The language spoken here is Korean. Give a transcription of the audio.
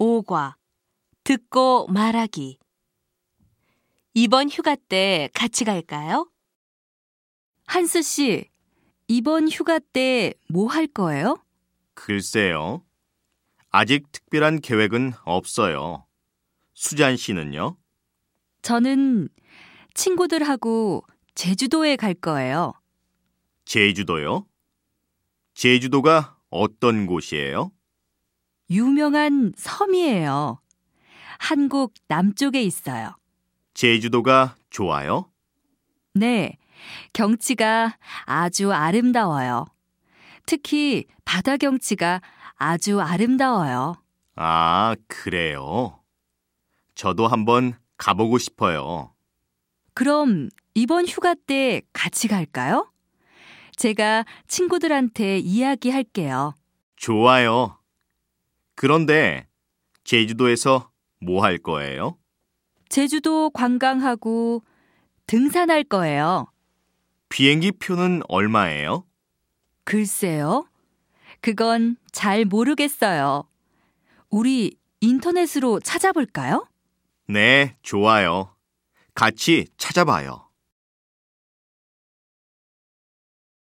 5과 듣고 말하기. 이번 휴가 때 같이 갈까요? 한스 씨, 이번 휴가 때 뭐 할 거예요? 글쎄요. 아직 특별한 계획은 없어요. 수잔 씨는요? 저는 친구들하고 제주도에 갈 거예요. 제주도요? 제주도가 어떤 곳이에요? 유명한 섬이에요. 한국 남쪽에 있어요. 제주도가 좋아요? 네, 경치가 아주 아름다워요. 특히 바다 경치가 아주 아름다워요. 아, 그래요. 저도 한번 가보고 싶어요. 그럼 이번 휴가 때 같이 갈까요? 제가 친구들한테 이야기할게요. 좋아요. 그런데 제주도에서 뭐 할 거예요? 제주도 관광하고 등산할 거예요. 비행기 표는 얼마예요? 글쎄요. 그건 잘 모르겠어요. 우리 인터넷으로 찾아볼까요? 네, 좋아요. 같이 찾아봐요.